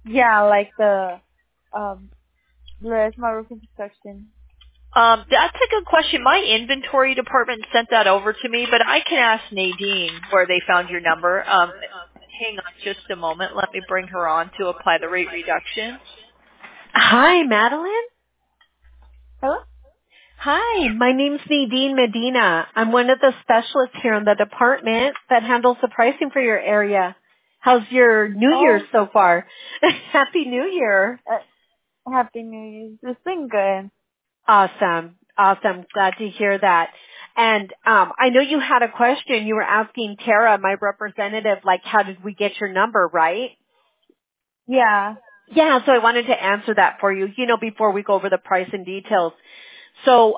Yeah, like the um Ledesma Roofing Construction. That's a good question. My inventory department sent that over to me, but I can ask Nadine where they found your number. Hang on just a moment. Let me bring her on to apply the rate reduction. Hi, Madeline. Hello? Hi, my name's Nadine Medina. I'm one of the specialists here in the department that handles the pricing for your area. How's your New Year Oh, so far? Happy New Year. Happy New Year. It's been good. Awesome. Awesome. Glad to hear that. And I know you had a question. You were asking Tara, my representative, like, how did we get your number, right? Yeah. Yeah, so I wanted to answer that for you, before we go over the price and details. So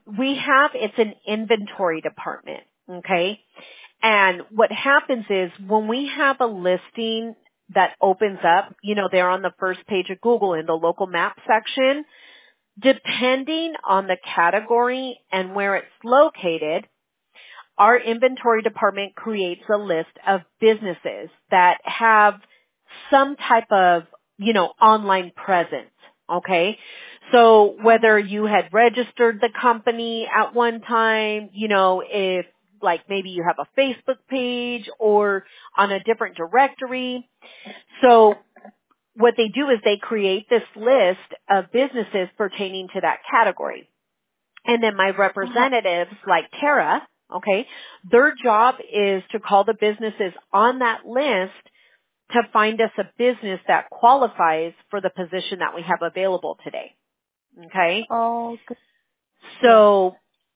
it's an inventory department, okay? And what happens is when we have a listing that opens up, they're on the first page of Google in the local map section, depending on the category and where it's located, our inventory department creates a list of businesses that have some type of, online presence. Okay. So whether you had registered the company at one time, if like maybe you have a Facebook page or on a different directory. So what they do is they create this list of businesses pertaining to that category. And then my Uh-huh. representatives, like Tara, okay, their job is to call the businesses on that list to find us a business that qualifies for the position that we have available today. Okay? Oh, yeah. So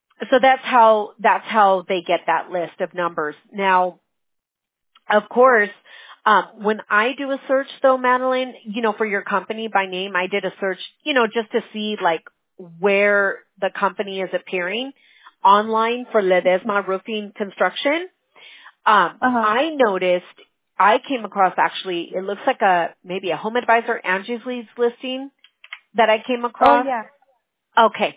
that's how they get that list of numbers. Now, of course, when I do a search though, Madeline, for your company by name, I did a search, just to see like where the company is appearing online for Ledesma Roofing Construction. Uh-huh. I noticed I came across actually, it looks like maybe a Home Advisor Angie's Leads listing that I came Oh, across. yeah. Okay.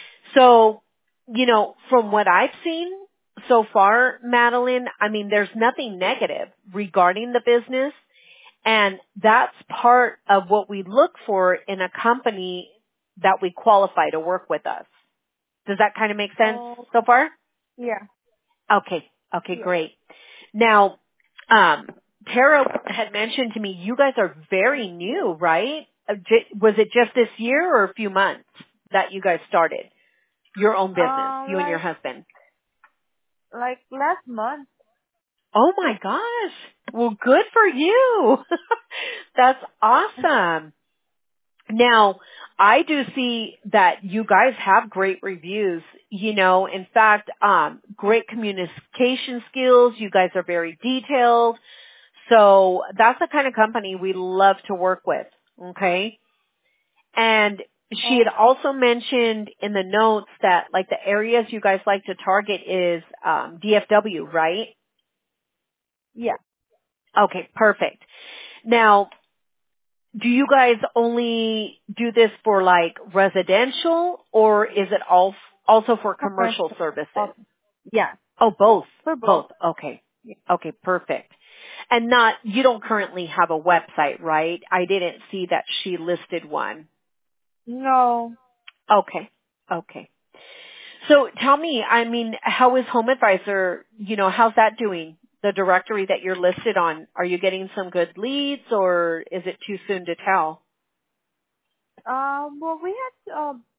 So, from what I've seen so far, Madeline, I mean, there's nothing negative regarding the business. And that's part of what we look for in a company that we qualify to work with us. Does that kind of make sense Oh, so far? yeah. Okay. Okay, Yeah. great. Now, Tara had mentioned to me you guys are very new, right? Was it just this year or a few months that you guys started your own business, you and your Like, husband? last month. Oh my gosh. Well, good for you. That's awesome. Now, I do see that you guys have great reviews, in fact, great communication skills. You guys are very detailed. So that's the kind of company we love to work with. Okay. And she Oh, had also mentioned in the notes that like the areas you guys like to target is, DFW, right? yeah. Okay, perfect. Now, do you guys only do this for like residential or is it also for commercial Commercial. services? Yeah. Oh, both. For both. Both. Okay. Yeah. Okay, perfect. And you don't currently have a website, right? I didn't see that she listed one. No. Okay. Okay. So tell me, I mean, how is Home Advisor, how's that doing? The directory that you're listed on, are you getting some good leads or is it too soon to tell? Well, we had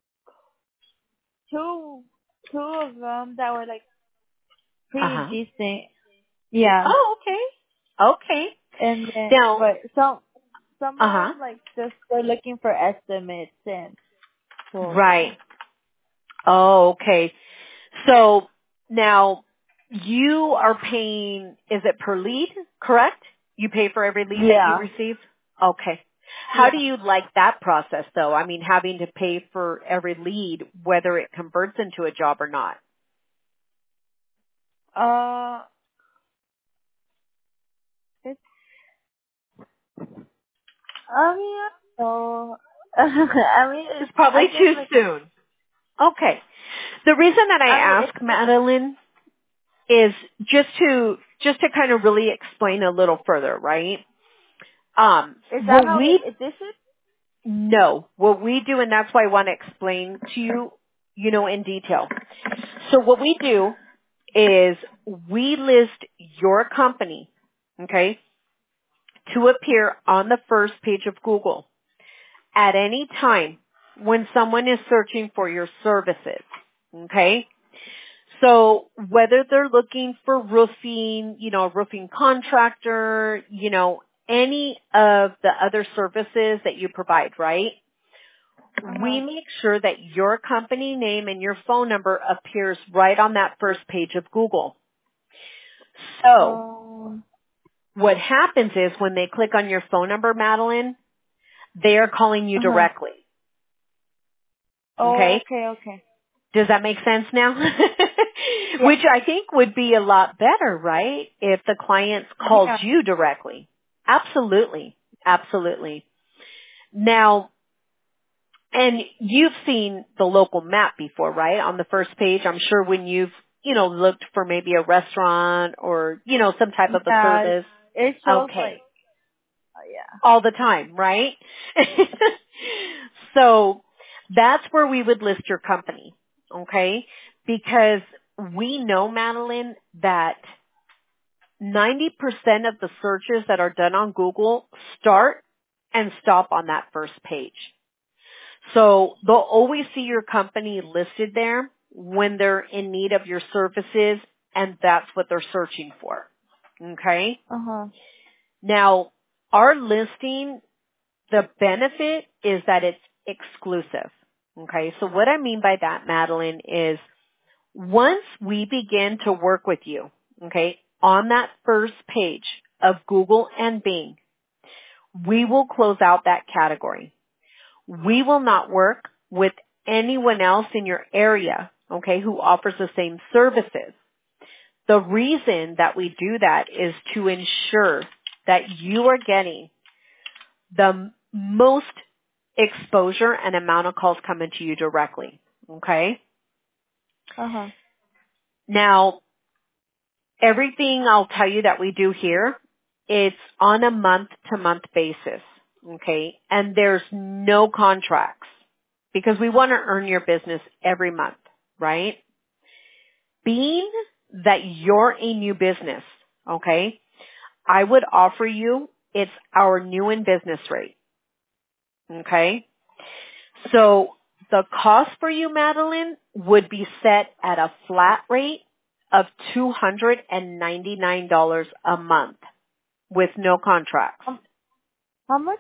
two two of them that were like pretty Uh-huh. decent. Yeah. Oh, okay. Okay. And then, Now, but some of uh-huh. them like just they're looking for estimates and well, Right. Oh, okay. So now you are paying, is it per lead, correct? You pay for every lead that you yeah, receive? Okay. How do yeah. you like that process though? I mean, having to pay for every lead, whether it converts into a job or not. Uh, it's yeah. So I mean, It's I probably guess too like soon. Okay. The reason that I I mean ask, Madeline, is just to kind of really explain a little further, right? Is that What how we this is? No, what we do, and that's why I want to explain to you, in detail. So what we do is we list your company, okay, to appear on the first page of Google at any time when someone is searching for your services, okay? So whether they're looking for roofing, a roofing contractor, any of the other services that you provide, right? We make sure that your company name and your phone number appears right on that first page of Google. So Oh. what happens is when they click on your phone number, Madeline, they are calling you directly. Oh, Okay? okay. Does that make sense now? Yeah. Which I think would be a lot better, right? If the clients called Yeah. you directly. Absolutely. Absolutely. Now, and you've seen the local map before, right? On the first page, I'm sure when you've, looked for maybe a restaurant or, some type of a Yeah. service. It shows Okay. like, yeah. All the time, right? So that's where we would list your company, okay? Because we know, Madeline, that 90% of the searches that are done on Google start and stop on that first page. So they'll always see your company listed there when they're in need of your services, and that's what they're searching for. Okay? Now, our listing, the benefit is that it's exclusive. Okay? So what I mean by that, Madeline, is once we begin to work with you, okay, on that first page of Google and Bing, we will close out that category. We will not work with anyone else in your area, okay, who offers the same services. The reason that we do that is to ensure that you are getting the most exposure and amount of calls coming to you directly, okay? Now, everything I'll tell you that we do here, it's on a month-to-month basis, okay? And there's no contracts because we want to earn your business every month, right? Being that you're a new business, okay, I would offer you, it's our new in business rate, okay? So the cost for you, Madeline, would be set at a flat rate of $299 a month with no contracts. How much?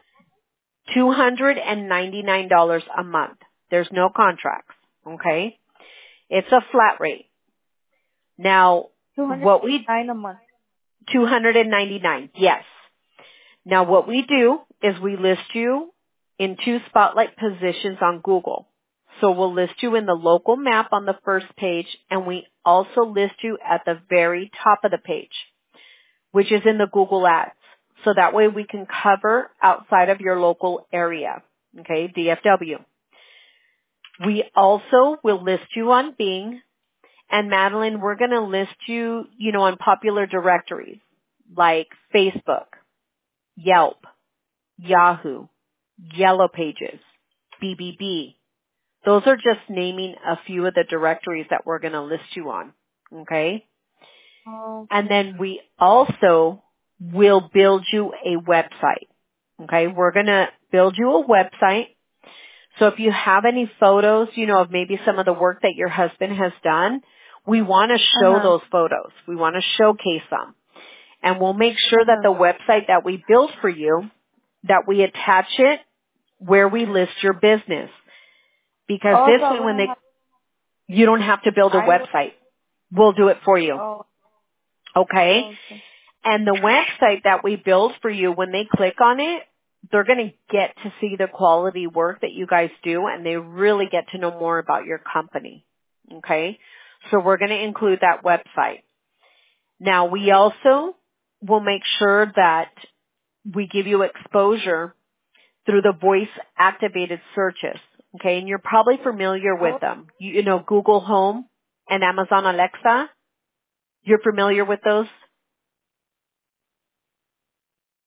$299 a month. There's no contracts. Okay? It's a flat rate. Now, what we, 209 a month. 299, yes. Now what we do is we list you in 2 spotlight positions on Google. So we'll list you in the local map on the first page, and we also list you at the very top of the page, which is in the Google Ads. So that way we can cover outside of your local area, okay, DFW. We also will list you on Bing, and Madeline, we're going to list you, on popular directories like Facebook, Yelp, Yahoo, Yellow Pages, BBB. Those are just naming a few of the directories that we're going to list you on, okay? And then we also will build you a website, okay? We're going to build you a website. So if you have any photos, of maybe some of the work that your husband has done, we want to show those photos. We want to showcase them. And we'll make sure that the website that we build for you, that we attach it where we list your business. Because this way when you don't have to build a website. We'll do it for you. Okay? And the website that we build for you, when they click on it, they're going to get to see the quality work that you guys do, and they really get to know more about your company. Okay? So we're going to include that website. Now, we also will make sure that we give you exposure through the voice-activated searches. Okay? And you're probably familiar with them. You know, Google Home and Amazon Alexa. You're familiar with those?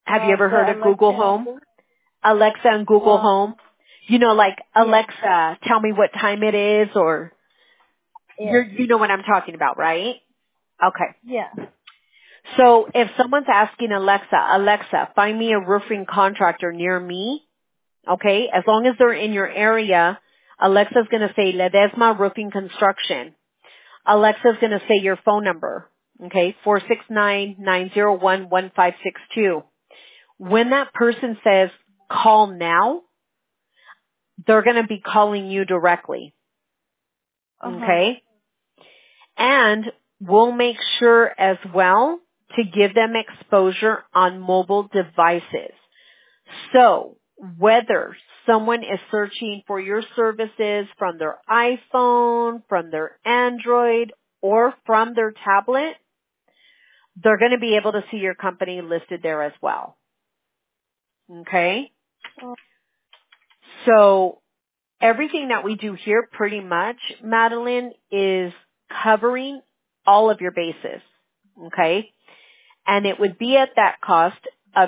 Have you ever The heard of Alexa Google and Home? Alexa and Google Home. You know, like, yeah, Alexa, tell me what time it is, or yeah, you know what I'm talking about, right? Okay. yeah. So if someone's asking Alexa, find me a roofing contractor near me, okay, as long as they're in your area, Alexa's going to say Ledesma Roofing Construction. Alexa's going to say your phone number, okay, 469-901-1562. When that person says call now, they're going to be calling you directly, okay? And we'll make sure as well to give them exposure on mobile devices. So whether someone is searching for your services from their iPhone, from their Android, or from their tablet, they're going to be able to see your company listed there as well. Okay? So everything that we do here pretty much, Madeline, is covering all of your bases. Okay? And it would be at that cost of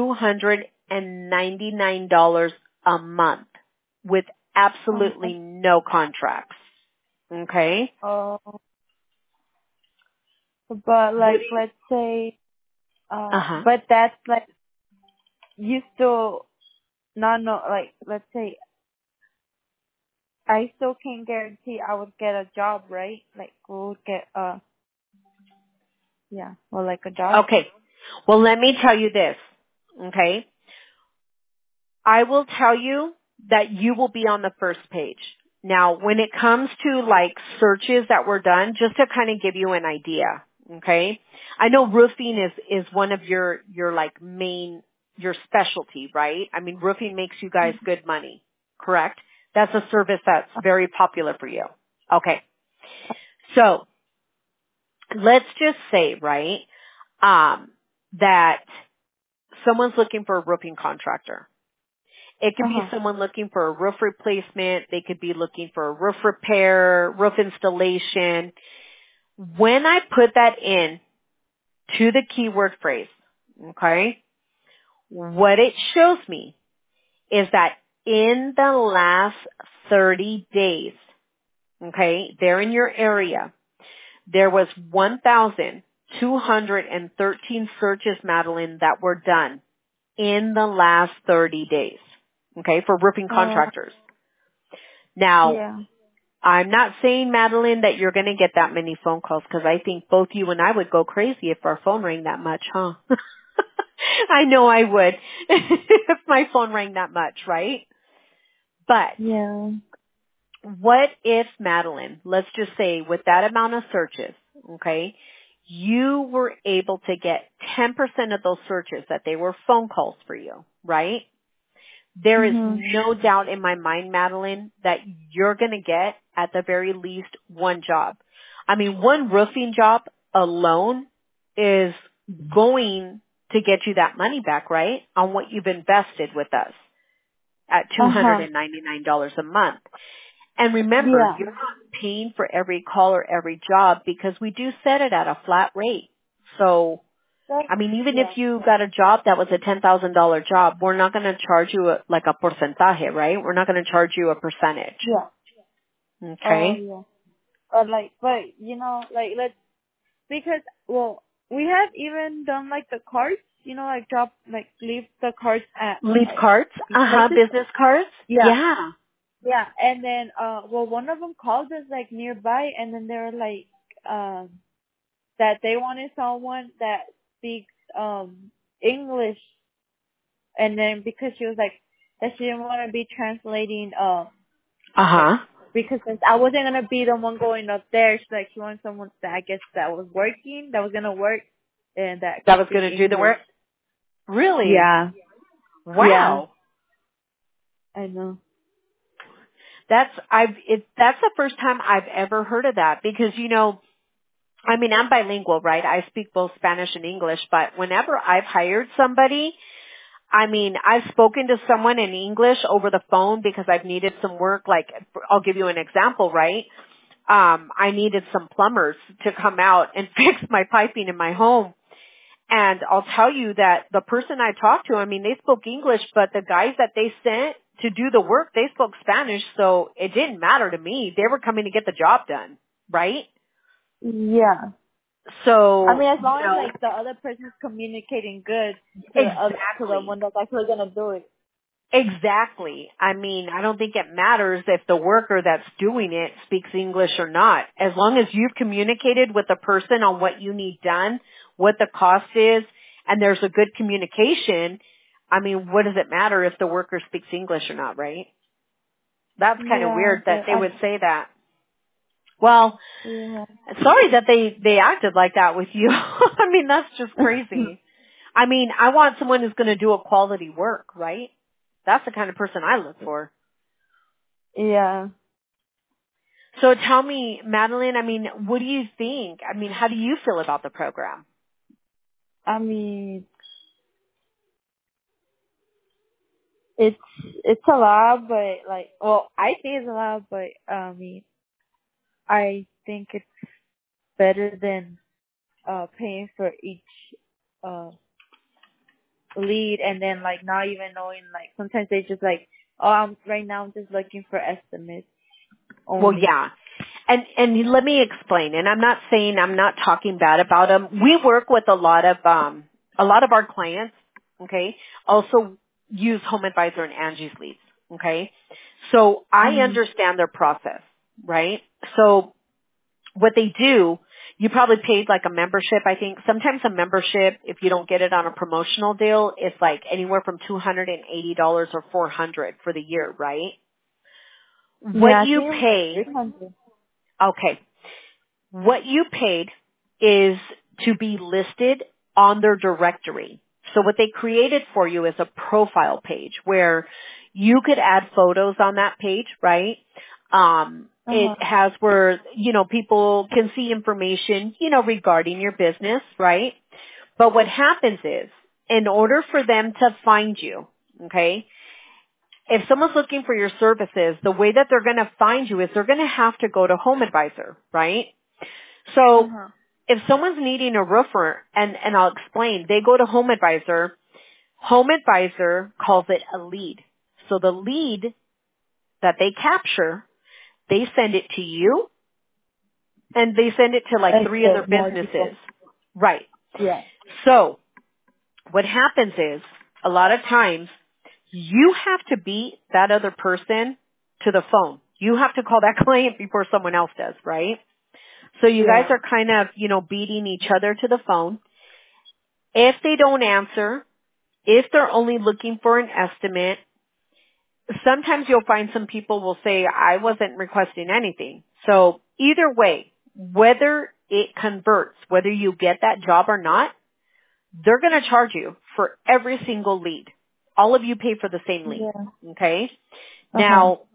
$299 a month with absolutely no contracts. Okay? Oh, but What like, let's say, Uh-huh. but that's like, you still not know, like, let's say, I still can't guarantee I would get a job, right? Like, we would get yeah, or like a job. Okay. Well, let me tell you this. Okay? I will tell you that you will be on the first page. Now, when it comes to like searches that were done, just to kind of give you an idea, okay? I know roofing is one of your like main, your specialty, right? I mean, roofing makes you guys good money, correct? That's a service that's very popular for you. Okay. So, let's just say, right, that someone's looking for a roofing contractor. It could be someone looking for a roof replacement. They could be looking for a roof repair, roof installation. When I put that in to the keyword phrase, okay, what it shows me is that in the last 30 days, okay, there in your area, there was 1,213 searches, Madeline, that were done in the last 30 days, okay, for roofing contractors. Now, Yeah. I'm not saying, Madeline, that you're going to get that many phone calls because I think both you and I would go crazy if our phone rang that much, huh? I know I would if my phone rang that much, right? But Yeah. what if, Madeline, let's just say with that amount of searches, okay, you were able to get 10% of those searches that they were phone calls for you, right? There is no doubt in my mind, Madeline, that you're going to get at the very least one job. I mean, one roofing job alone is going to get you that money back, right? On what you've invested with us at $299 a month. And remember, Yeah. you're not paying for every call or every job because we do set it at a flat rate. So, That's, I mean, even if yeah. you got a job that was a $10,000 job, we're not going to charge you like a porcentaje, right? We're not going to charge you a percentage. Yeah. Oh, Okay? yeah. But you know, like, because, well, we have even done like the cards, you know, like leave the cards at Leave like cards? places. Business cards? Yeah. Yeah. Yeah. And then, well, one of them called us like nearby, and then they were like, that they wanted someone that speaks, English. And then because she was like, that she didn't want to be translating, like, Uh-huh. because since I wasn't gonna be the one going up there, she wanted someone that I guess that was working, that was gonna work, and that That could was speak going to do the English. work? Really? Yeah, yeah, Wow. I know. That's the first time I've ever heard of that because, you know, I mean, I'm bilingual, right? I speak both Spanish and English, but whenever I've hired somebody, I mean, I've spoken to someone in English over the phone because I've needed some work. Like, I'll give you an example, right? I needed some plumbers to come out and fix my piping in my home. And I'll tell you that the person I talked to, I mean, they spoke English, but the guys that they sent to do the work, they spoke Spanish, so it didn't matter to me. They were coming to get the job done, right? Yeah. So, I mean, as long as like the other person's communicating good to the one that's actually gonna do it. Exactly. I mean, I don't think it matters if the worker that's doing it speaks English or not. As long as you've communicated with the person on what you need done, what the cost is, and there's a good communication, I mean, what does it matter if the worker speaks English or not, right? That's kind of Yeah, weird that but they would say that. Well, yeah. sorry that they acted like that with you. I mean, that's just crazy. I mean, I want someone who's going to do a quality work, right? That's the kind of person I look for. Yeah. So tell me, Madeline, I mean, what do you think? I mean, how do you feel about the program? I mean, it's a lot, but like, well, I think it's a lot, but I mean, I think it's better than paying for each uh lead, and then like not even knowing, like sometimes they just like, oh, right now I'm just looking for estimates Well, only. yeah. And let me explain. And I'm not saying, I'm not talking bad about them. We work with a lot of our clients, okay, also use Home Advisor and Angie's Leads, okay? So I Mhm. understand their process, right? So what they do, you probably paid like a membership, I think. Sometimes a membership, if you don't get it on a promotional deal, it's like anywhere from $280 or $400 for the year, right? Yeah, What I you think it was like pay, 300. okay, what you paid is to be listed on their directory. So what they created for you is a profile page where you could add photos on that page, right? It Uh-huh. has where, people can see information, regarding your business, right? But what happens is, in order for them to find you, okay, if someone's looking for your services, the way that they're going to find you is they're going to have to go to Home Advisor, right? So Uh-huh. if someone's needing a roofer, and I'll explain, they go to Home Advisor. Home Advisor calls it a lead. So the lead that they capture, they send it to you, and they send it to like And 3 other so more people. businesses. Right. Yeah. So what happens is, a lot of times, you have to beat that other person to the phone. You have to call that client before someone else does, right? So you guys Yeah. are kind of, beating each other to the phone. If they don't answer, if they're only looking for an estimate, sometimes you'll find some people will say, I wasn't requesting anything. So either way, whether it converts, whether you get that job or not, they're going to charge you for every single lead. All of you pay for the same lead. Yeah. Okay? Uh-huh. Now,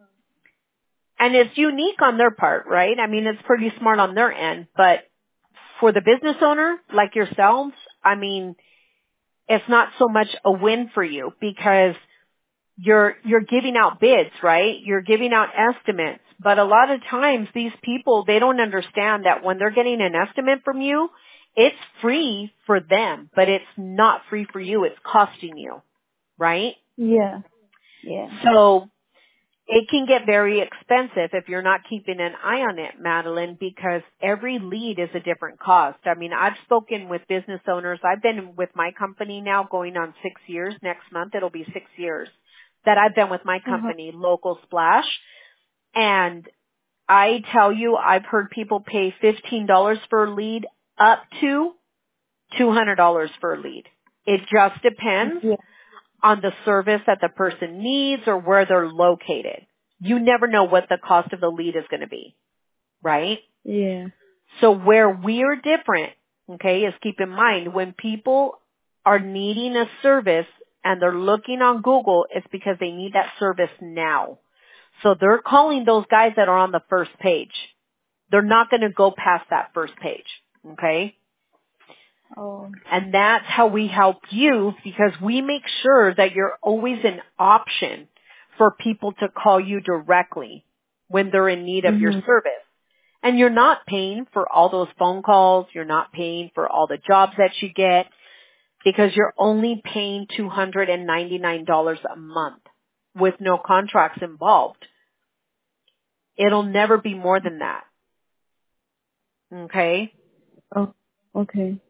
and it's unique on their part, right? I mean, it's pretty smart on their end, but for the business owner like yourselves, I mean, it's not so much a win for you because you're giving out bids, right? You're giving out estimates. But a lot of times these people, they don't understand that when they're getting an estimate from you, it's free for them, but it's not free for you. It's costing you, right? Yeah. Yeah. So it can get very expensive if you're not keeping an eye on it, Madeline, because every lead is a different cost. I mean, I've spoken with business owners. I've been with my company now going on 6 years. Next month it'll be 6 years that I've been with my Uh-huh. company, Local Splash. And I tell you, I've heard people pay $15 for a lead up to $200 for a lead. It just depends Yeah. on the service that the person needs or where they're located. You never know what the cost of the lead is going to be, right? Yeah. So where we're different, okay, is keep in mind when people are needing a service and they're looking on Google, it's because they need that service now. So they're calling those guys that are on the first page. They're not going to go past that first page, okay? Oh. And that's how we help you because we make sure that you're always an option for people to call you directly when they're in need of your Mhm. service. And you're not paying for all those phone calls. You're not paying for all the jobs that you get. because you're only paying $299 a month with no contracts involved. It'll never be more than that. Okay? Oh, okay.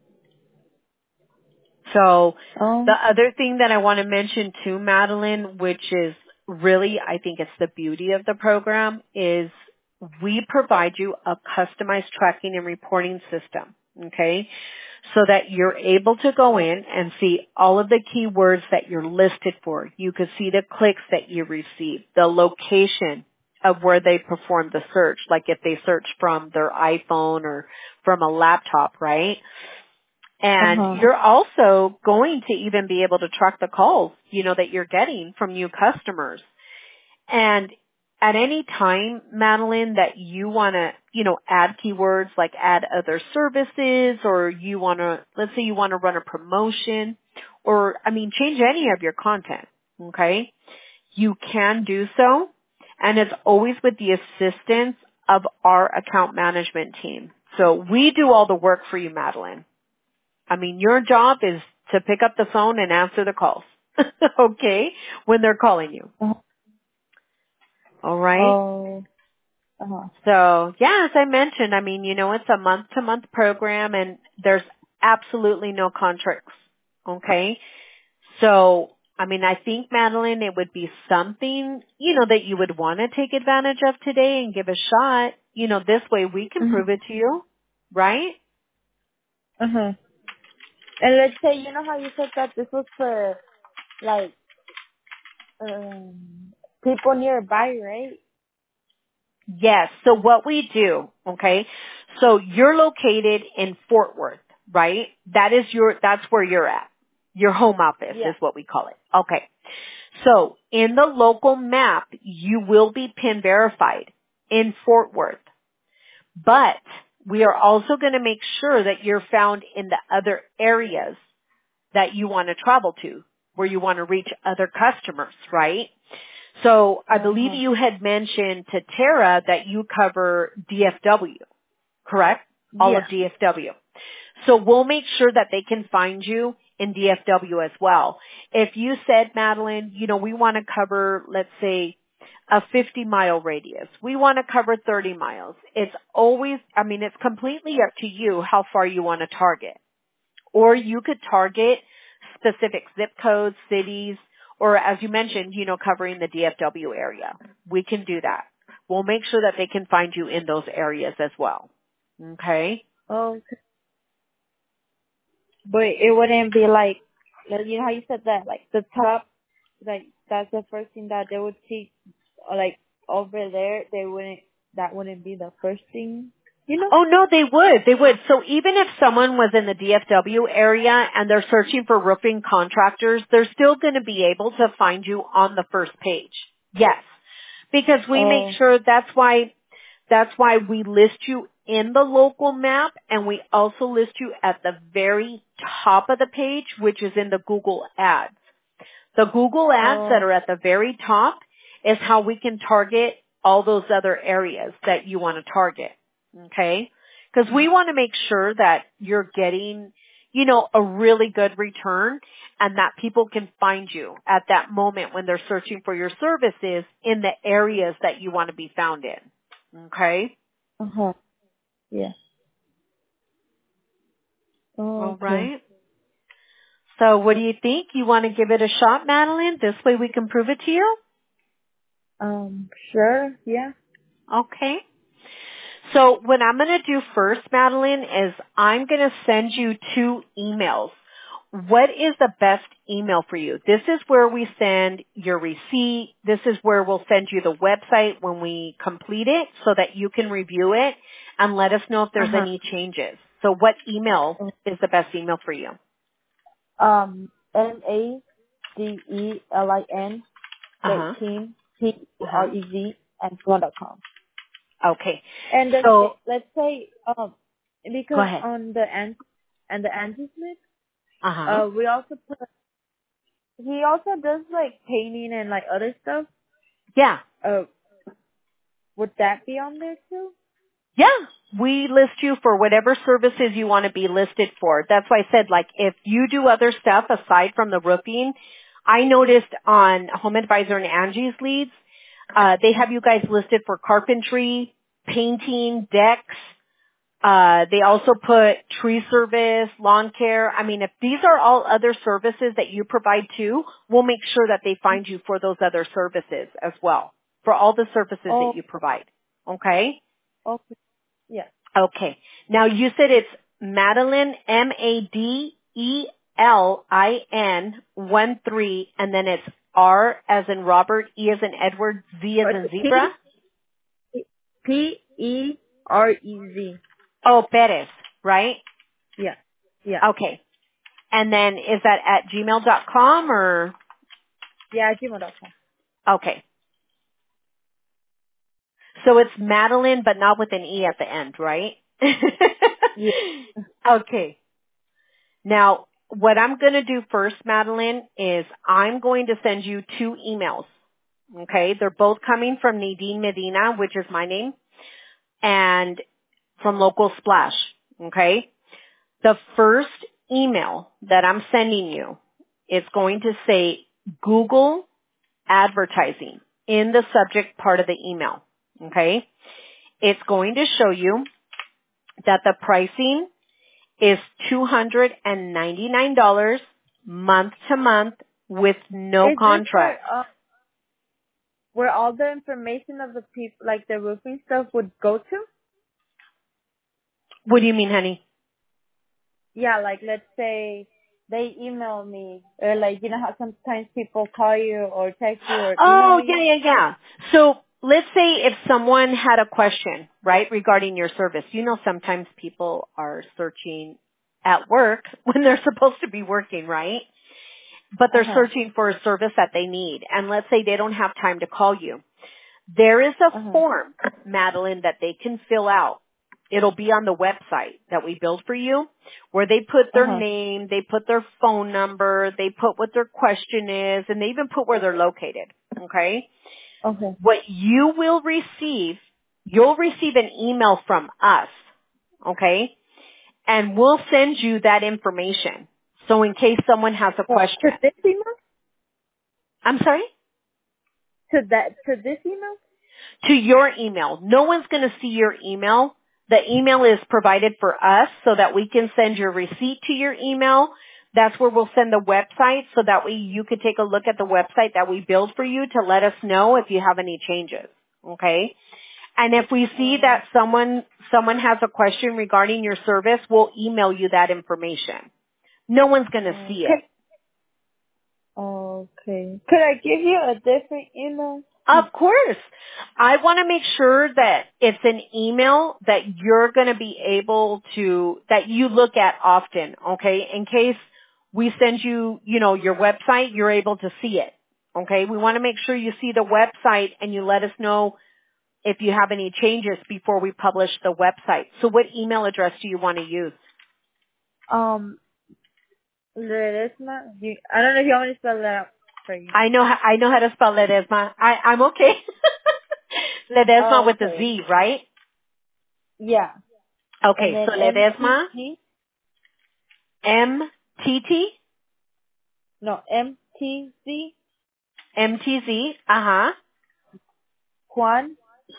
So the Oh. other thing that I want to mention too, Madeline, which is really, I think it's the beauty of the program, is we provide you a customized tracking and reporting system. Okay? So that you're able to go in and see all of the keywords that you're listed for. You could see the clicks that you received, the location of where they performed the search, like if they search from their iPhone or from a laptop, right? And Uh-huh. you're also going to even be able to track the calls, that you're getting from new customers. And at any time, Madeline, that you want to, add keywords like add other services, or you want to, let's say you want to run a promotion, or, change any of your content, okay? You can do so, and it's always with the assistance of our account management team. So we do all the work for you, Madeline. Your job is to pick up the phone and answer the calls, okay, when they're calling you. All right? Oh. Uh-huh. So, yeah, as I mentioned, it's a month-to-month program and there's absolutely no contracts, okay? So, I think, Madeline, it would be something, that you would want to take advantage of today and give a shot. This way we can Uh-huh. prove it to you, right? Uh-huh. And let's say, how you said that this was for, like, people nearby, right? Yes. So what we do, okay? So you're located in Fort Worth, right? That's where you're at. Your home office Yeah. is what we call it. Okay. So in the local map, you will be PIN verified in Fort Worth, but we are also going to make sure that you're found in the other areas that you want to travel to, where you want to reach other customers, right? So I believe Uh-huh. you had mentioned to Tara that you cover DFW, correct? All of Yeah. DFW. So we'll make sure that they can find you in DFW as well. If you said, Madeline, we want to cover, let's say, a 50-mile radius. We want to cover 30 miles. It's always, it's completely up to you how far you want to target. Or you could target specific zip codes, cities, or as you mentioned, covering the DFW area. We can do that. We'll make sure that they can find you in those areas as well. Okay? Oh, but it wouldn't be like, how you said that, like the top, like that's the first thing that they would see, like over there. That wouldn't be the first thing, Oh no, they would. They would. So even if someone was in the DFW area and they're searching for roofing contractors, they're still going to be able to find you on the first page. Yes. Because we make Oh. sure that's why we list you in the local map, and we also list you at the very top of the page, which is in the Google Ads. The Google Ads that Oh. are at the very top is how we can target all those other areas that you want to target. Okay? Because we want to make sure that you're getting, a really good return and that people can find you at that moment when they're searching for your services in the areas that you want to be found in. Okay? Uh-huh. Yeah. Oh, All okay. right. So what do you think? You want to give it a shot, Madeline? This way we can prove it to you? Sure. Yeah. Okay. So what I'm going to do first, Madeline, is I'm going to send you 2 emails. What is the best email for you? This is where we send your receipt. This is where we'll send you the website when we complete it so that you can review it and let us know if there's Uh-huh. any changes. So what email is the best email for you? MADELIN Uh-huh. 13 Uh-huh. TREZ and .com. Okay. And then So let's say go because ahead. on the anti-Smith, Uh-huh. we also put, he also does like painting and like other stuff. Yeah. Would that be on there too? Yeah. we list you for whatever services you want to be listed for. That's why I said, like, if you do other stuff aside from the roofing, I noticed on Home Advisor and Angie's leads, they have you guys listed for carpentry, painting, decks. They also put tree service, lawn care. I mean, if these are all other services that you provide too, we'll make sure that they find you for those other services as well, for all the services that you provide. Okay? Okay. Yeah. Okay. Now you said it's Madeline, Madelin 13, and then it's R as in Robert, E as in Edward, Z as in zebra. Perez. Oh, Perez, right? Yeah. Yeah. Okay. And then is that at gmail.com or? Yeah, gmail.com. Okay. So it's Madeline, but not with an E at the end, right? Yeah. Okay. Now, what I'm going to do first, Madeline, is I'm going to send you 2 emails. Okay? They're both coming from Nadine Medina, which is my name, and from Local Splash. Okay? The first email that I'm sending you is going to say Google advertising in the subject part of the email. Okay? It's going to show you that the pricing is $299 month to month with no contract. Where all the information of the people, like the roofing stuff, would go to? What do you mean, honey? Yeah, like let's say they email me, or like, you know how sometimes people call you or text you or email you? Yeah. So let's say if someone had a question, right, regarding your service. You know, sometimes people are searching at work when they're supposed to be working, right? But they're searching for a service that they need. And let's say they don't have time to call you. There is a form, Madeline, that they can fill out. It'll be on the website that we build for you, where they put their name, they put their phone number, they put what their question is, and they even put where they're located. Okay? Okay. What you will receive, you'll receive an email from us. Okay? And we'll send you that information. So in case someone has a question. To this email? I'm sorry? To this email? To your email. No one's going to see your email. The email is provided for us so that we can send your receipt to your email. That's where we'll send the website so that way you can take a look at the website that we build for you to let us know if you have any changes. Okay? And if we see that someone has a question regarding your service, we'll email you that information. No one's going to see it. Okay. Could I give you a different email? Of course. I want to make sure that it's an email that you're going to be able to, that you look at often, okay? In case we send you, your website, you're able to see it, okay? We want to make sure you see the website and you let us know if you have any changes before we publish the website. So what email address do you want to use? Ledesma. I don't know if you want me to spell that out for you. I know how to spell Ledesma. I'm okay. Ledesma with the Z, right? Yeah. Okay, so Ledesma. MTT? No, MTZ. MTZ. Juan.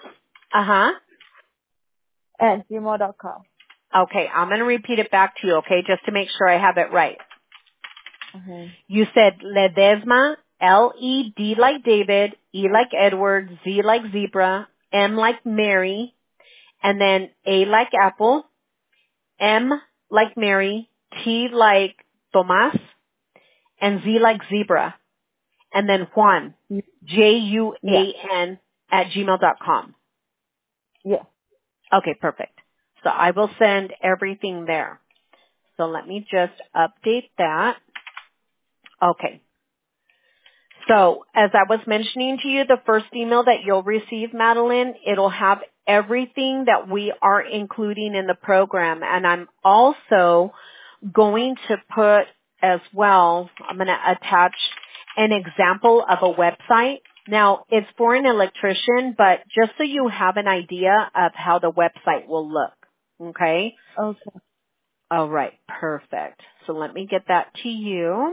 At gmail.com. Okay, I'm going to repeat it back to you, okay, just to make sure I have it right. You said Ledesma, L-E-D like David, E like Edward, Z like zebra, M like Mary, and then A like apple, M like Mary, T like Tomas, and Z like zebra, and then Juan, Juan at gmail.com. Yeah. Okay, perfect. So I will send everything there. So let me just update that. Okay. So as I was mentioning to you, the first email that you'll receive, Madeline, it'll have everything that we are including in the program. And I'm also going to put as well, I'm going to attach an example of a website. Now, it's for an electrician, but just so you have an idea of how the website will look. Okay? Okay. All right. Perfect. So let me get that to you.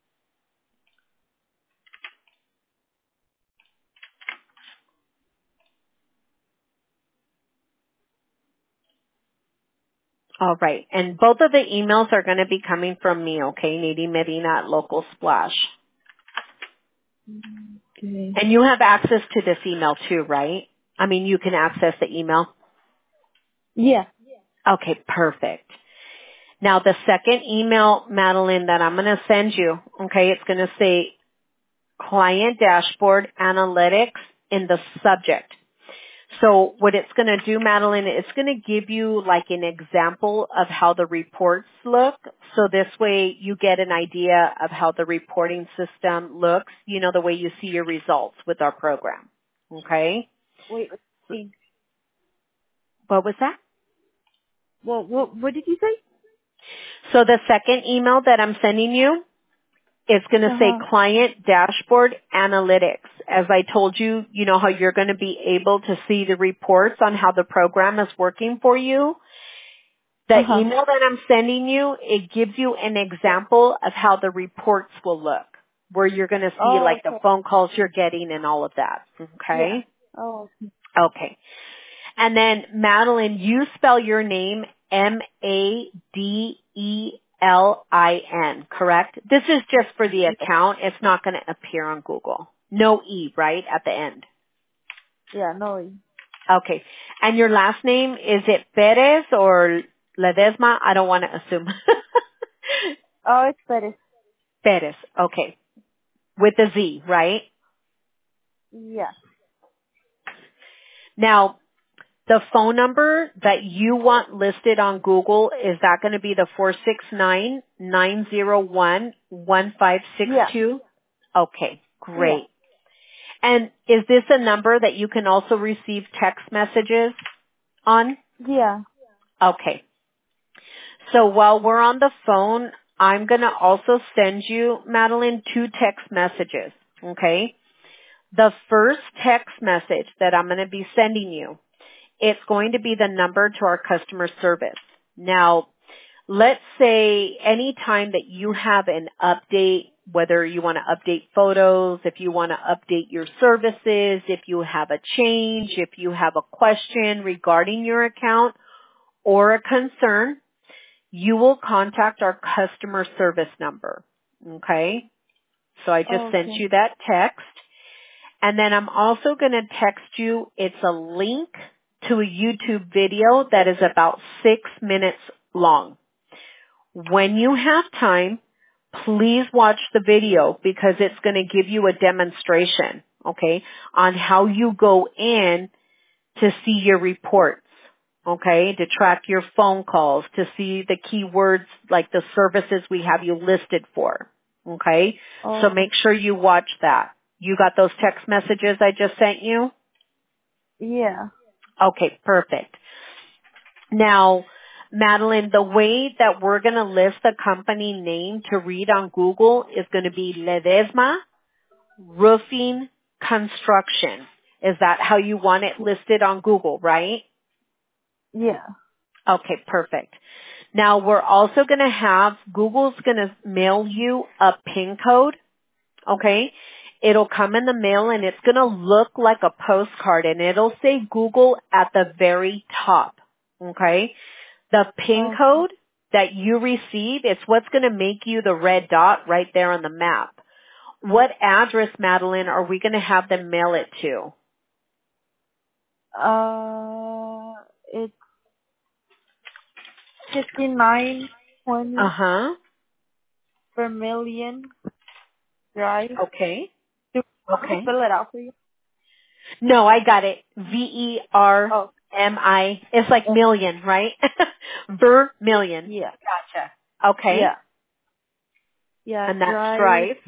All right. And both of the emails are going to be coming from me, okay? Nadine Medina at Local Splash. Okay. And you have access to this email too, right? I mean, you can access the email. Yeah. Okay, perfect. Now the second email, Madeline, that I'm going to send you, okay, it's going to say Client Dashboard Analytics in the subject. So what it's going to do, Madeline, it's going to give you like an example of how the reports look. So this way you get an idea of how the reporting system looks, you know, the way you see your results with our program. Okay? Wait. Wait. What was that? What did you say? So the second email that I'm sending you, it's going to say Uh-huh. Client Dashboard Analytics. As I told you, you know how you're going to be able to see the reports on how the program is working for you. The Uh-huh. email that I'm sending you, it gives you an example of how the reports will look, where you're going to see Oh, like the okay. phone calls you're getting and all of that. Yeah. Okay? Oh, okay. Okay. And then Madeline, you spell your name Madelin, correct? This is just for the account. It's not going to appear on Google. No E, right, at the end. Yeah, no. Okay. And your last name, is it Perez or Ledesma? I don't want to assume. Oh, it's better. Perez. Okay. With a Z, right? Yeah. Now, the phone number that you want listed on Google, is that going to be the 469-901-1562? Yeah. Okay, Yeah. great. And is this a number that you can also receive text messages on? Yeah. Okay. So while we're on the phone, I'm going to also send you, Madeline, 2 text messages. Okay? The first text message that I'm going to be sending you, it's going to be the number to our customer service. Now, let's say any time that you have an update, whether you want to update photos, if you want to update your services, if you have a change, if you have a question regarding your account or a concern, you will contact our customer service number. Okay? So I just Oh, sent okay. you that text. And then I'm also going to text you, it's a link to a YouTube video that is about 6 minutes long. When you have time, please watch the video because it's going to give you a demonstration, okay, on how you go in to see your reports, okay, to track your phone calls, to see the keywords like the services we have you listed for, okay? So Oh, make sure you watch that. You got those text messages I just sent you? yeah. Okay, perfect. Now, Madeline, the way that we're going to list the company name to read on Google is going to be Ledesma Roofing Construction. Is that how you want it listed on Google, right? Yeah. Okay, perfect. Now we're also going to have, Google's going to mail you a PIN code, okay? It'll come in the mail and it's going to look like a postcard and it'll say Google at the very top, okay? The PIN Oh, code that you receive, it's what's going to make you the red dot right there on the map. What address, Madeline, are we going to have them mail it to? it's 5920 Uh-huh. Vermilion Drive. Okay. Do I Okay. spell it out for you? No, I got it. Vermi. Oh, It's like million, right? Vermilion. yeah. Gotcha. Okay. Yeah. Yeah, And that's Drive Drive.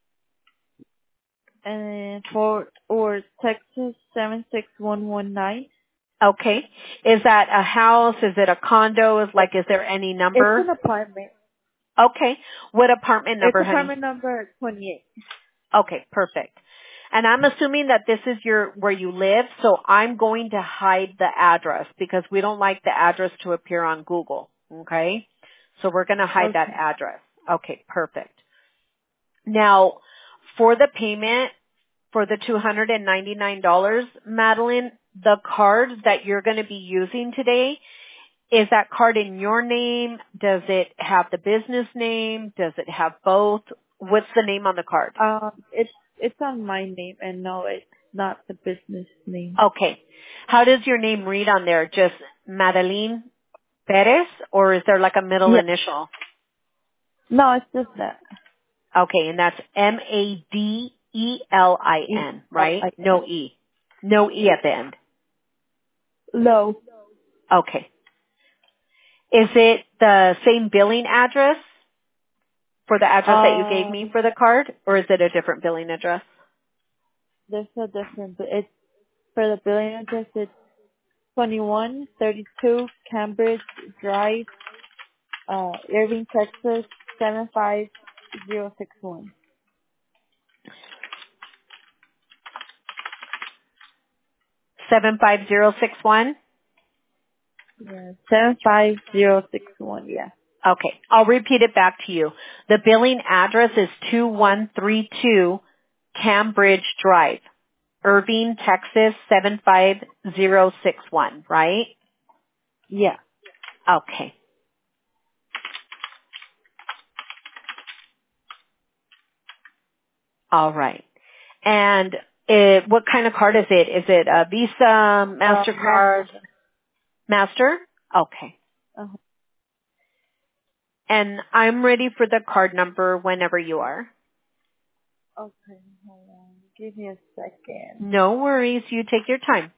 and Texas 76119. Okay. Is that a house? Is it a condo? Is there any It's number? an apartment. Okay. What apartment It's number, honey? apartment number 28. Okay, perfect. And I'm assuming that this is where you live, so I'm going to hide the address because we don't like the address to appear on Google. Okay? So we're going to hide that Okay. address. Okay, perfect. Now, for the payment for the $299, Madeline, the card that you're going to be using today, is that card in your name? Does it have the business name? Does it have both? What's the name on the card? It's on my name, and no, it's not the business name. Okay. How does your name read on there? Just Madeline Perez, or is there like a middle Yeah. initial? No, it's just that. Okay, and that's Madelin, right? E-L-I-N. No E. No E at the end. No. Okay. Is it the same billing address for the address that you gave me for the card, or is it a different billing address? There's a different, but it's for the billing address. It's 2132 Cambridge Drive, Irving, Texas 75061. 75061? Yeah, 75061. Yeah. Okay, I'll repeat it back to you. The billing address is 2132 Cambridge Drive, Irving, Texas 75061, right? Yeah. Okay. All right. And what kind of card is it? Is it a Visa, MasterCard? Master? Okay. Uh-huh. And I'm ready for the card number whenever you are. Okay, hold on. Give me a second. No worries. You take your time.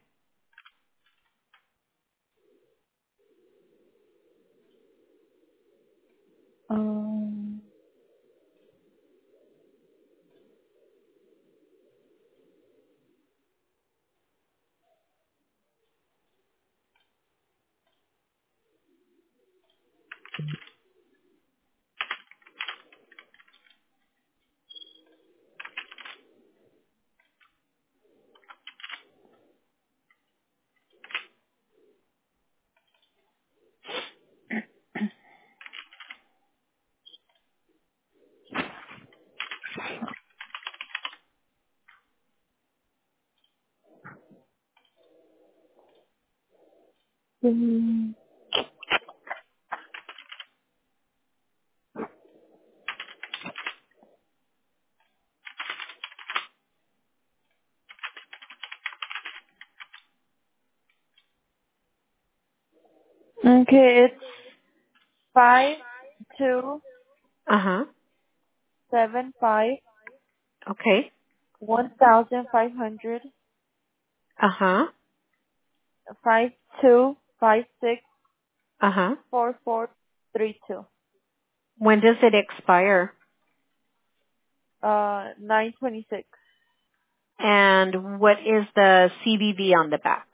Um. Okay, it's 5275 Uh-huh. Okay. 1500 Uh-huh. 5256 Uh-huh. 4432. When does it expire? 926. And what is the CVV on the back?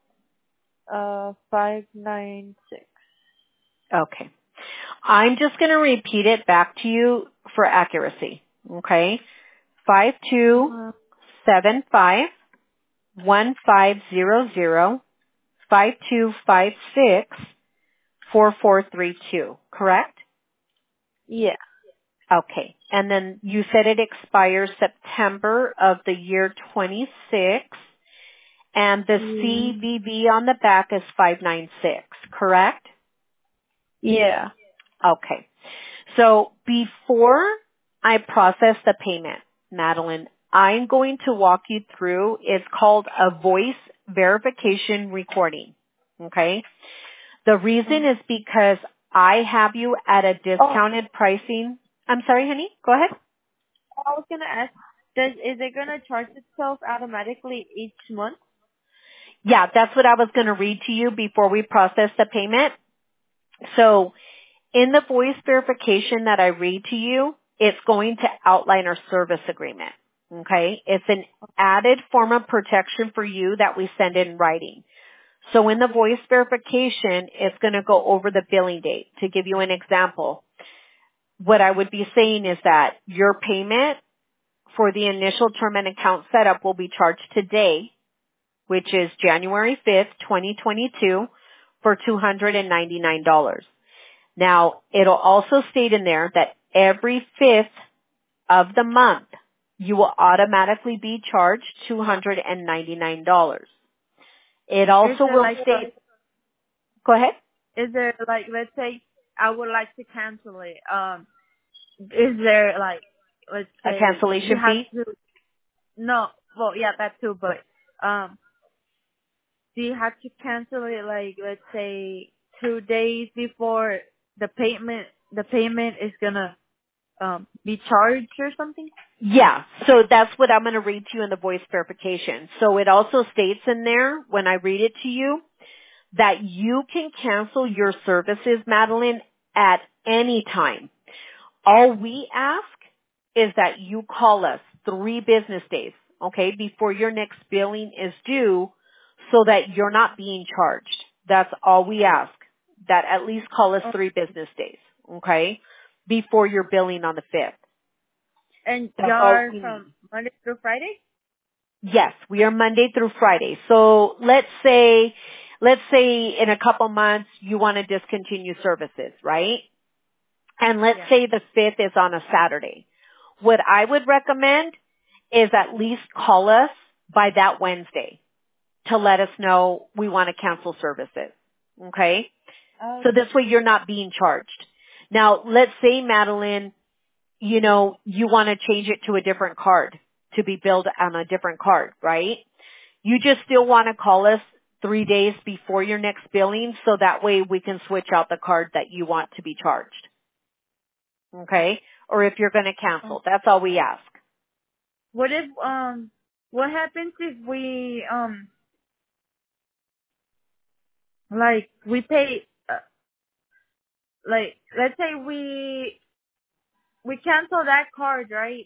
596. Okay. I'm just going to repeat it back to you for accuracy. Okay? 5275 1500 5256 4432, correct? Yeah. Okay. And then you said it expires September of the year 26, and the CVV on the back is 596, correct? Yeah. Okay. So before I process the payment, Madeline, I'm going to walk you through, it's called a voice verification recording. Okay? The reason is because I have you at a Oh, discounted pricing. I'm sorry, honey. Go ahead. I was gonna ask, is it gonna charge itself automatically each month? Yeah, that's what I was going to read to you before we process the payment. So in the voice verification that I read to you, it's going to outline our service agreement. Okay? It's an added form of protection for you that we send in writing. So in the voice verification, it's going to go over the billing date. To give you an example, what I would be saying is that your payment for the initial term and account setup will be charged today, which is January 5th, 2022, for $299. Now, it'll also state in there that every 5th of the month, you will automatically be charged $299. It also will state, go ahead. Is there like, let's say I would like to cancel it, is there like, let's say A cancellation fee? No, well, yeah, that too, but, do you have to cancel it like, let's say 2 days before the payment is gonna, be charged or something? Yeah, so that's what I'm going to read to you in the voice verification. So it also states in there, when I read it to you, that you can cancel your services, Madeline, at any time. All we ask is that you call us 3 business days, okay, before your next billing is due so that you're not being charged. That's all we ask, that at least call us 3 business days, okay, before your billing on the 5th. And y'all are from Monday through Friday? Yes, we are Monday through Friday. So let's say in a couple months you want to discontinue services, right? And let's say the 5th is on a Saturday. What I would recommend is at least call us by that Wednesday to let us know we want to cancel services. Okay? So this way you're not being charged. Now, let's say, Madeline, you want to change it to a different card, to be billed on a different card, right? You just still want to call us 3 days before your next billing so that way we can switch out the card that you want to be charged. Okay? Or if you're going to cancel. That's all we ask. What if, what happens if we, like, we pay, like, let's say we cancel that card, right?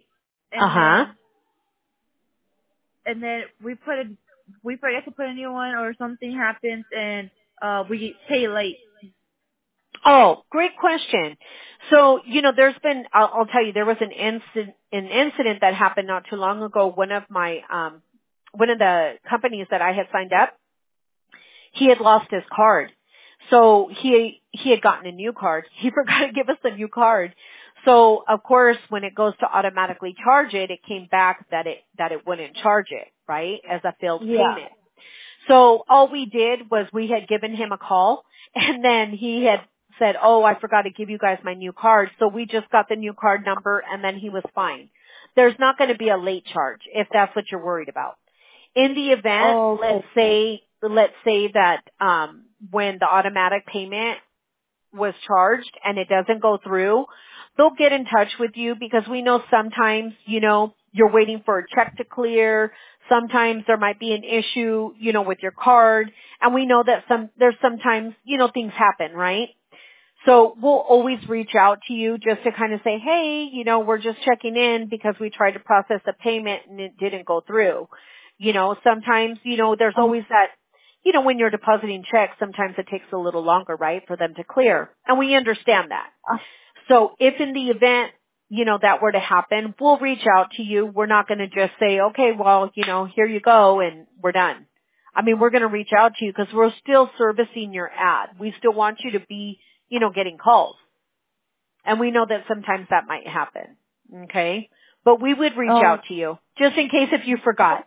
And then we forget to put a new one or something happens and, we pay late. Oh, great question. So, there's been, I'll tell you, there was an incident that happened not too long ago. One of the companies that I had signed up, he had lost his card. So he had gotten a new card. He forgot to give us the new card. So of course, when it goes to automatically charge it, it came back that it wouldn't charge it, right? As a failed payment. So all we did was we had given him a call and then he had said, oh, I forgot to give you guys my new card. So we just got the new card number and then he was fine. There's not going to be a late charge if that's what you're worried about. In the event, let's say that, when the automatic payment was charged and it doesn't go through, they'll get in touch with you because we know sometimes, you're waiting for a check to clear. Sometimes there might be an issue, with your card. And we know that there's sometimes, things happen, right? So we'll always reach out to you just to kind of say, hey, we're just checking in because we tried to process the payment and it didn't go through. Sometimes, there's always that, when you're depositing checks, sometimes it takes a little longer, right, for them to clear. And we understand that. So if in the event, that were to happen, we'll reach out to you. We're not going to just say, okay, well, here you go and we're done. I mean, we're going to reach out to you because we're still servicing your ad. We still want you to be, getting calls. And we know that sometimes that might happen. Okay? But we would reach out to you just in case if you forgot.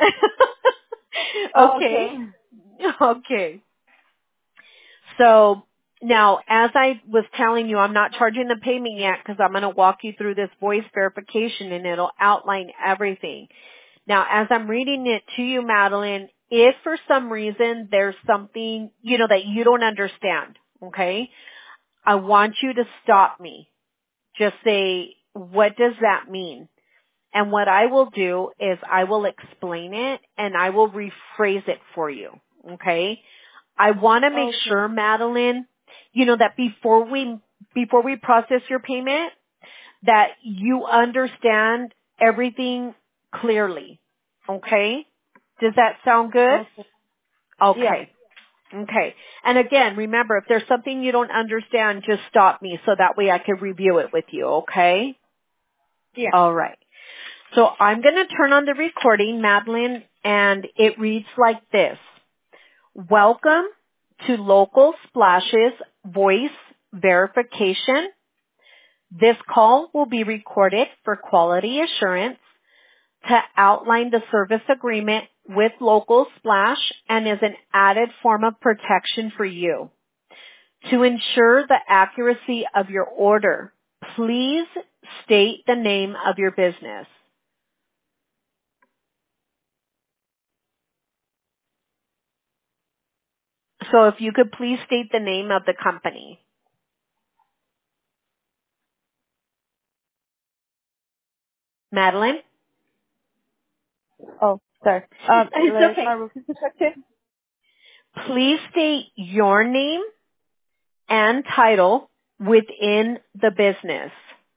Okay. Okay. So now, as I was telling you, I'm not charging the payment yet because I'm going to walk you through this voice verification and it'll outline everything. Now, as I'm reading it to you, Madeline, if for some reason there's something, that you don't understand, okay, I want you to stop me. Just say, what does that mean? And what I will do is I will explain it and I will rephrase it for you, okay? I want to make sure, Madeline, that before we process your payment, that you understand everything clearly. Okay? Does that sound good? Okay. Yeah. Okay. And again, remember, if there's something you don't understand, just stop me so that way I can review it with you. Okay? Yeah. All right. So I'm going to turn on the recording, Madeline, and it reads like this. Welcome to Local Splash's voice verification. This call will be recorded for quality assurance to outline the service agreement with Local Splash and is an added form of protection for you. To ensure the accuracy of your order, please state the name of your business. So if you could please state the name of the company. Madeline? Oh, sorry. It's okay. My roofing protection. Please state your name and title within the business.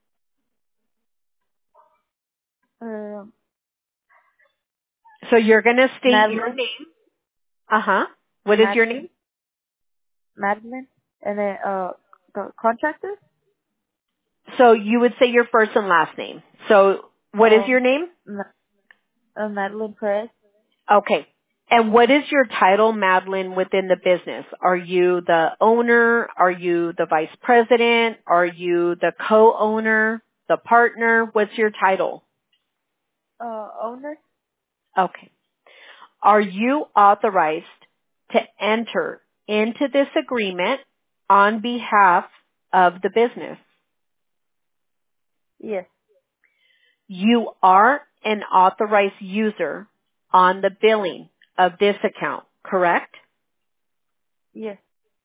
So you're going to state Madeline. your name. Uh-huh. What is your name? Madeline. And then, the contractor? So you would say your first and last name. So what is your name? Madeline Perez. Okay. And what is your title, Madeline, within the business? Are you the owner? Are you the vice president? Are you the co-owner? The partner? What's your title? Owner. Okay. Are you authorized to enter into this agreement on behalf of the business? Yes. You are an authorized user on the billing of this account, correct? Yes.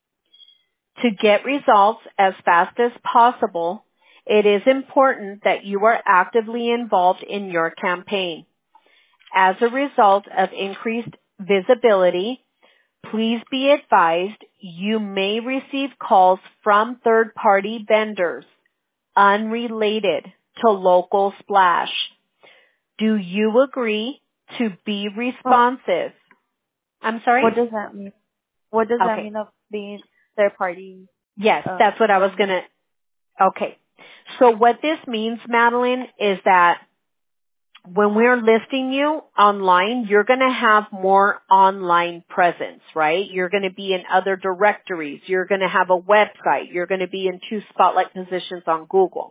To get results as fast as possible, it is important that you are actively involved in your campaign. As a result of increased visibility, please be advised you may receive calls from third-party vendors unrelated to Local Splash. Do you agree to be responsive? I'm sorry? What does that mean? What does that Okay. mean of being third party? Yes, that's what I was going to. Okay. So what this means, Madeline, is that when we're listing you online, you're going to have more online presence, right? You're going to be in other directories. You're going to have a website. You're going to be in 2 spotlight positions on Google.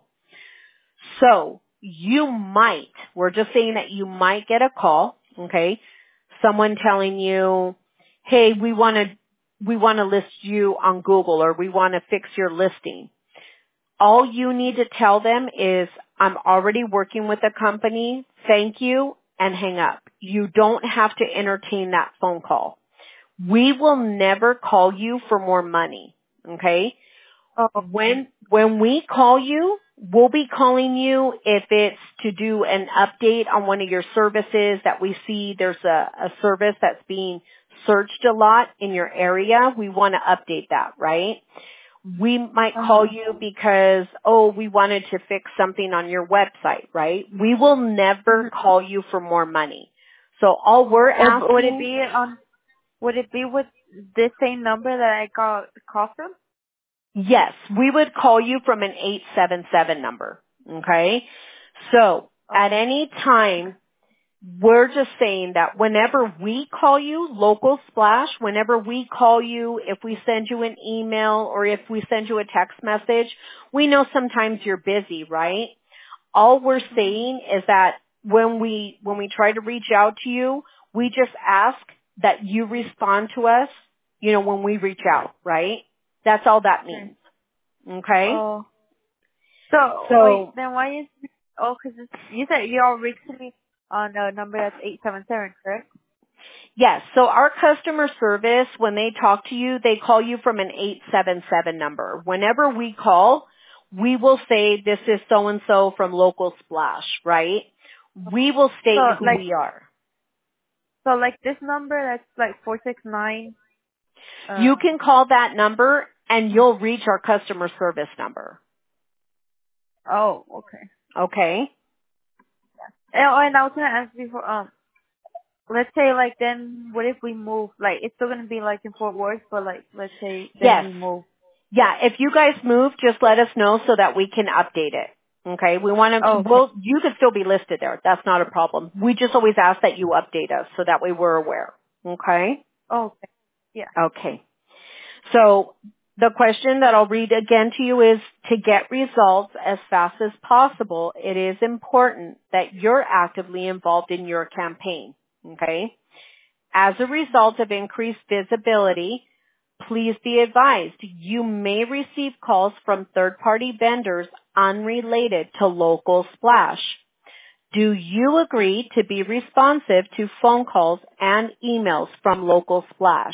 So you might, we're just saying that you might get a call, okay? Someone telling you, hey, we want to list you on Google, or we want to fix your listing. All you need to tell them is, I'm already working with a company, thank you, and hang up. You don't have to entertain that phone call. We will never call you for more money, okay? Oh. When we call you, we'll be calling you if it's to do an update on one of your services that we see there's a service that's being searched a lot in your area. We want to update that, right? We might call you because, we wanted to fix something on your website, right? We will never call you for more money. So all we're asking... Would it be with this same number that I got call from? Yes, we would call you from an 877 number, okay? So at any time, we're just saying that whenever we call you, Local Splash, whenever we call you, if we send you an email or if we send you a text message, we know sometimes you're busy, right? All we're saying is that when we try to reach out to you, we just ask that you respond to us, when we reach out, right? That's all that means. Okay? Oh. So wait, then why is, because you said you all reached me on a number that's 877, correct? Yes. So our customer service, when they talk to you, they call you from an 877 number. Whenever we call, we will say this is so-and-so from Local Splash, right? We will state who we are. So like this number that's like 469. You can call that number and you'll reach our customer service number. Oh, okay. Okay? And I was gonna ask before, let's say like then what if we move? Like it's still gonna be like in Fort Worth, but like let's say then we move. Yeah, if you guys move, just let us know so that we can update it. Okay, we want to, Okay. you could still be listed there. That's not a problem. We just always ask that you update us so that way we're aware. Okay? Okay. Yeah. Okay. So the question that I'll read again to you is, to get results as fast as possible, it is important that you're actively involved in your campaign. Okay? As a result of increased visibility, please be advised you may receive calls from third-party vendors unrelated to Local Splash. Do you agree to be responsive to phone calls and emails from Local Splash?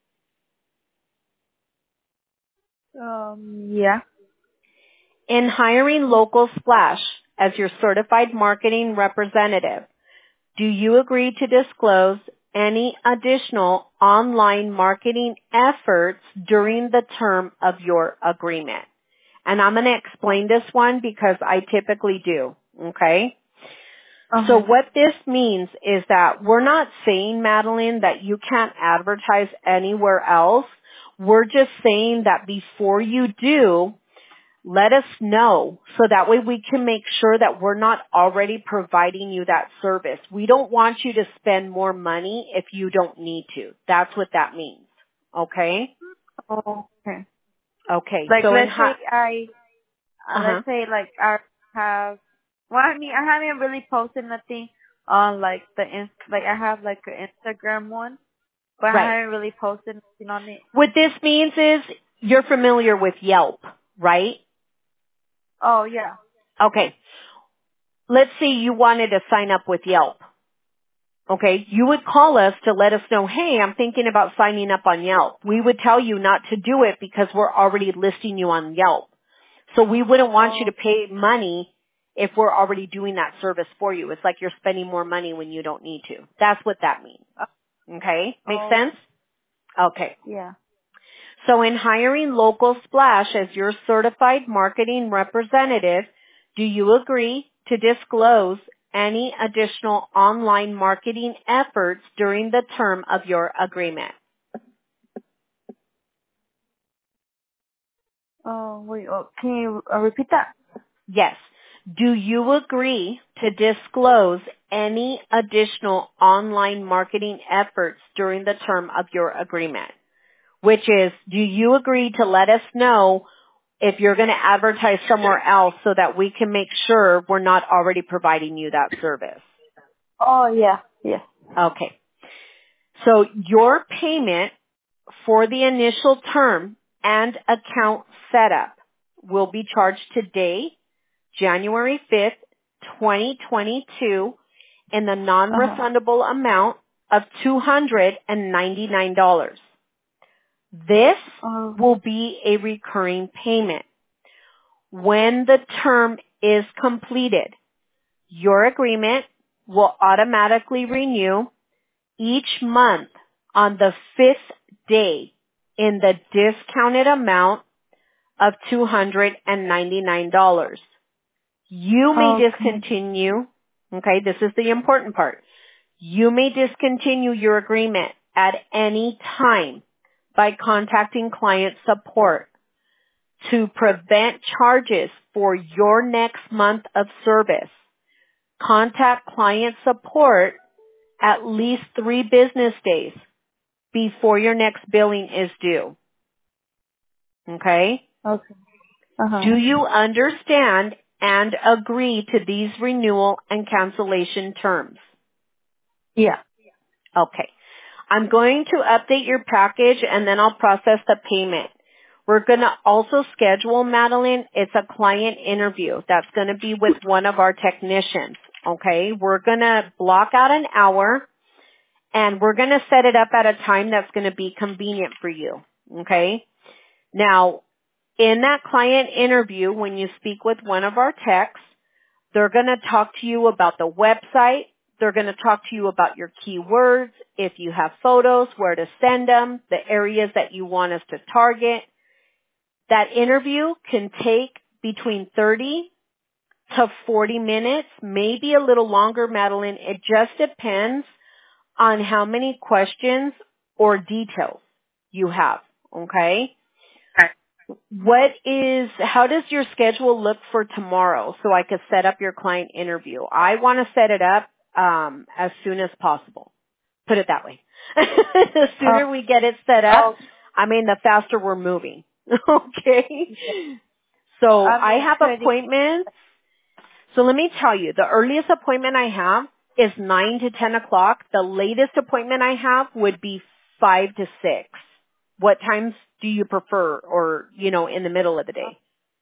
Yeah. In hiring Local Splash as your certified marketing representative, do you agree to disclose any additional online marketing efforts during the term of your agreement? And I'm going to explain this one because I typically do. Okay? So Okay. what this means is that we're not saying, Madeline, that you can't advertise anywhere else. We're just saying that before you do, let us know so that way we can make sure that we're not already providing you that service. We don't want you to spend more money if you don't need to. That's what that means. Okay? Okay. Okay. Like, So let's say like I have, well, I mean, I haven't really posted nothing on like like I have like an Instagram one, but I right. haven't really posted nothing on it. What this means is you're familiar with Yelp, right? Oh yeah. Okay. Let's say you wanted to sign up with Yelp. Okay. You would call us to let us know, hey, I'm thinking about signing up on Yelp. We would tell you not to do it because we're already listing you on Yelp. So we wouldn't want you to pay money if we're already doing that service for you. It's like you're spending more money when you don't need to. That's what that means. Okay? Make sense? Okay. Yeah. So in hiring Local Splash as your certified marketing representative, do you agree to disclose any additional online marketing efforts during the term of your agreement? Wait. Oh, can you repeat that? Yes. Do you agree to disclose any additional online marketing efforts during the term of your agreement? Which is, do you agree to let us know if you're going to advertise somewhere else so that we can make sure we're not already providing you that service? Oh yeah. Yeah. Okay. So your payment for the initial term and account setup will be charged today, January 5th, 2022, in the non-refundable amount of $299. This will be a recurring payment. When the term is completed, your agreement will automatically renew each month on the 5th day in the discounted amount of $299. You may discontinue, okay, this is the important part. You may discontinue your agreement at any time by contacting client support. To prevent charges for your next month of service, contact client support at least 3 business days before your next billing is due. Okay? Okay. Do you understand and agree to these renewal and cancellation terms? Yeah. Okay. I'm going to update your package and then I'll process the payment. We're going to also schedule, Madeline, it's a client interview. That's going to be with one of our technicians. Okay? We're going to block out an hour and we're going to set it up at a time that's going to be convenient for you. Okay? Now, in that client interview, when you speak with one of our techs, they're going to talk to you about the website. They're going to talk to you about your keywords, if you have photos, where to send them, the areas that you want us to target. That interview can take between 30 to 40 minutes, maybe a little longer, Madeline. It just depends on how many questions or details you have, okay? How does your schedule look for tomorrow so I could set up your client interview? I want to set it up as soon as possible. Put it that way. The sooner we get it set up, the faster we're moving. Okay? So I have appointments. So let me tell you, the earliest appointment I have is 9 to 10 o'clock. The latest appointment I have would be 5 to 6. What times do you prefer, or, in the middle of the day?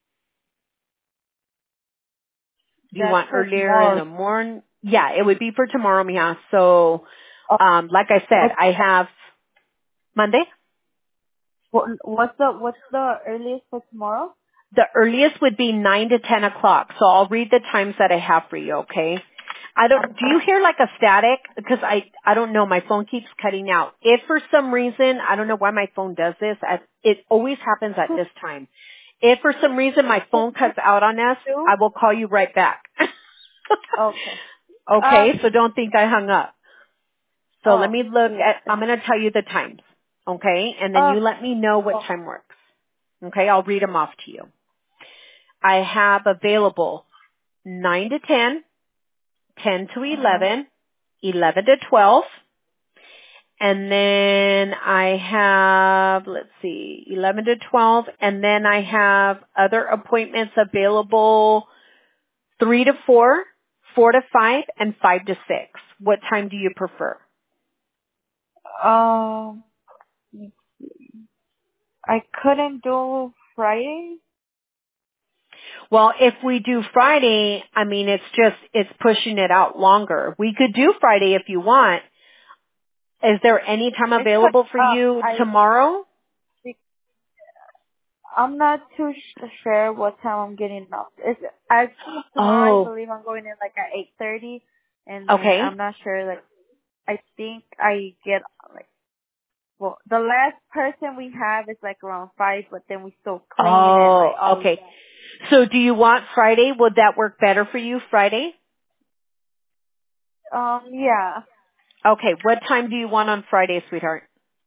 Do you want earlier in the morning? Yeah, it would be for tomorrow, Mia. So, like I said, I have Monday. What's the earliest for tomorrow? The earliest would be 9 to 10 o'clock. So I'll read the times that I have for you, okay? Do you hear like a static? Because I don't know, my phone keeps cutting out. If for some reason, I don't know why my phone does this, it always happens at this time. If for some reason my phone cuts out on us, I will call you right back. Okay. Okay, so don't think I hung up. So let me look I'm going to tell you the times, okay? And then you let me know what time works. Okay, I'll read them off to you. I have available 9 to 10, 10 to 11, 11 to 12, and then I have, 11 to 12, and then I have other appointments available 3 to 4, 4 to 5, and 5 to 6. What time do you prefer? I couldn't do Friday. Well, if we do Friday, it's pushing it out longer. We could do Friday if you want. Is there any time available for you tomorrow? I'm not too sure what time I'm getting up. Tomorrow I believe I'm going in like at 8:30, and then I'm not sure. I think I get the last person we have is like around 5, but then we still clean and okay. So do you want Friday? Would that work better for you, Friday? Yeah. Okay, what time do you want on Friday, sweetheart?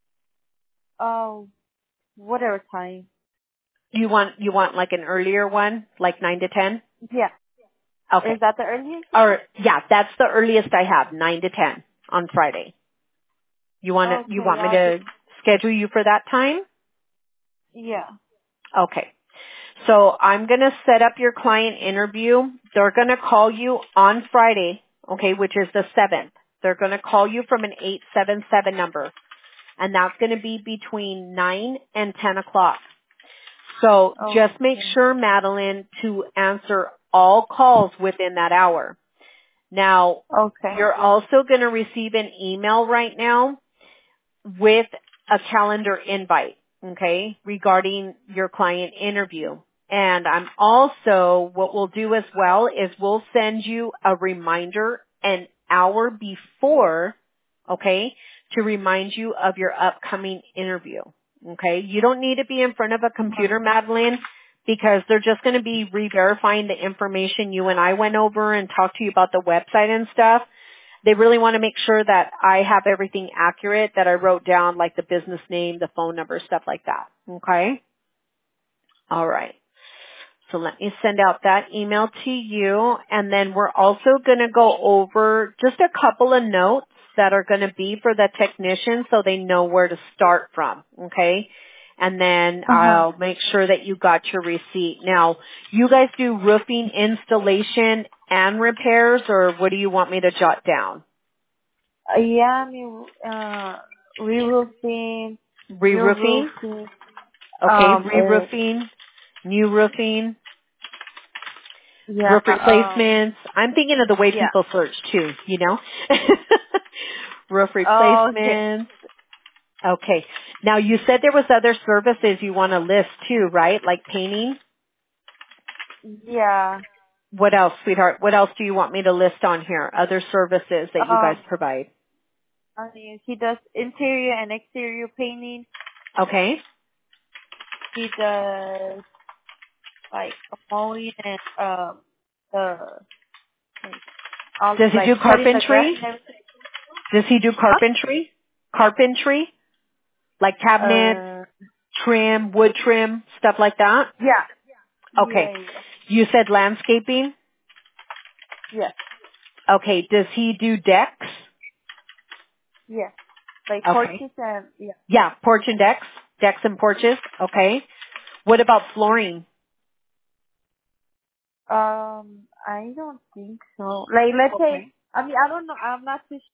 Whatever time. You want like an earlier one, like 9 to 10? Yeah. Okay. Is that the earliest? Yeah, that's the earliest I have, 9 to 10 on Friday. You want me to schedule you for that time? Yeah. Okay. So I'm going to set up your client interview. They're going to call you on Friday, okay, which is the 7th. They're going to call you from an 877 number, and that's going to be between 9 and 10 o'clock. So just make sure, Madeline, to answer all calls within that hour. Now, you're also going to receive an email right now with a calendar invite, okay, regarding your client interview. And what we'll do as well is we'll send you a reminder an hour before, okay, to remind you of your upcoming interview, okay? You don't need to be in front of a computer, Madeline, because they're just going to be re-verifying the information you and I went over and talked to you about the website and stuff. They really want to make sure that I have everything accurate, that I wrote down like the business name, the phone number, stuff like that. Okay? All right. So let me send out that email to you. And then we're also going to go over just a couple of notes that are going to be for the technician so they know where to start from. Okay? And then I'll make sure that you got your receipt. Now, you guys do roofing installation and repairs, or what do you want me to jot down? Re-roofing. Re-roofing? Okay, re-roofing, new roofing, roof replacements. I'm thinking of the way people search too, you know? Roof replacements. Okay. Now you said there was other services you want to list too, right? Like painting? Yeah. What else, sweetheart? What else do you want me to list on here? Other services that you guys provide? He does interior and exterior painting. Okay. He does like mowing and does he do carpentry? Does he do carpentry? Carpentry? Like cabinets? trim, wood trim, stuff like that? Yeah. Okay. Yeah. You said landscaping? Yes. Okay. Does he do decks? Yes. Like Okay. porches and yeah. Yeah, porch and decks? Decks and porches? Okay. What about flooring? I don't think so. Like, let's say, Okay. I mean, I don't know. I'm not too